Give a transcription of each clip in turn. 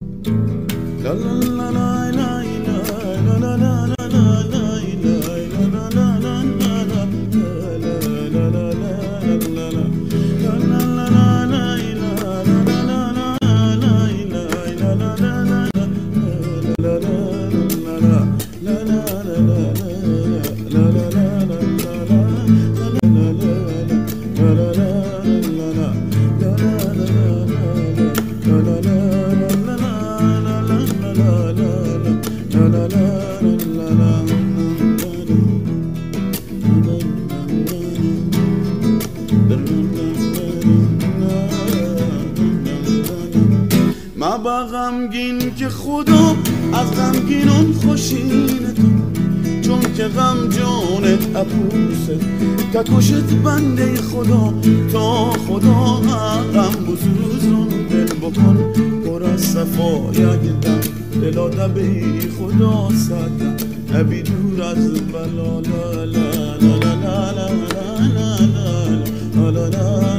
با غمگین که خدا از غمگینون خوشینه تو، چون که غم جان اپوسه تکشت بنده خدا تا خدا غم بسوزون دل بکن پر از صفا یک دم دلا دبی خدا صدم نبی دور از بلا لا لا لا لا لا لا لا لا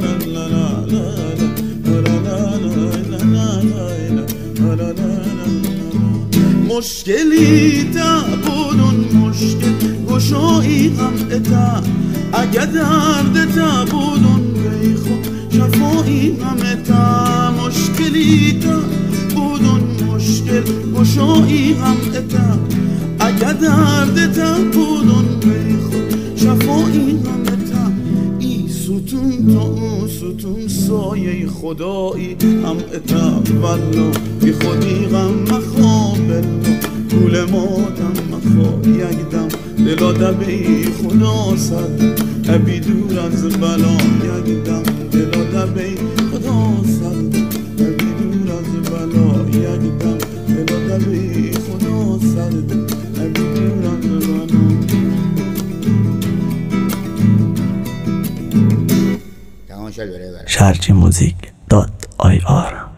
مشکلی تا بودن مشکل گشایی هم اتا اگه درد تا بودن بیخو شفایی هم اتا مشکلی تا بودن مشکل گشایی هم اتا اگه درد تا بودن بیخو شفایی هم اتا ای ستون تو ستون سایه خدایی هم اتا ولو بی خودی غم مخابل گول ماتم مخوا یک دم دلا دبی خدا صد ابی دور از بلا یک دم دلا دبی خدا صد ابی دور از بلا یک دم دلا دبی خدا صد ابی دور از بلا. شرجی موزیک .ir